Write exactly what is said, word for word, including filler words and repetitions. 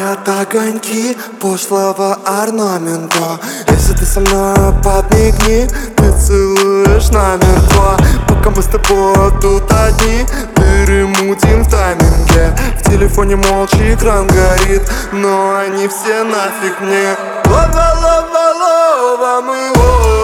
горят огоньки пошлого орнамента. Если ты со мной, подмигни, ты целуешь намертво. Пока мы с тобой тут одни, перемутим в тайминге. В телефоне молча экран горит, но они все нафиг мне. Лова, лова, лова, мы лова.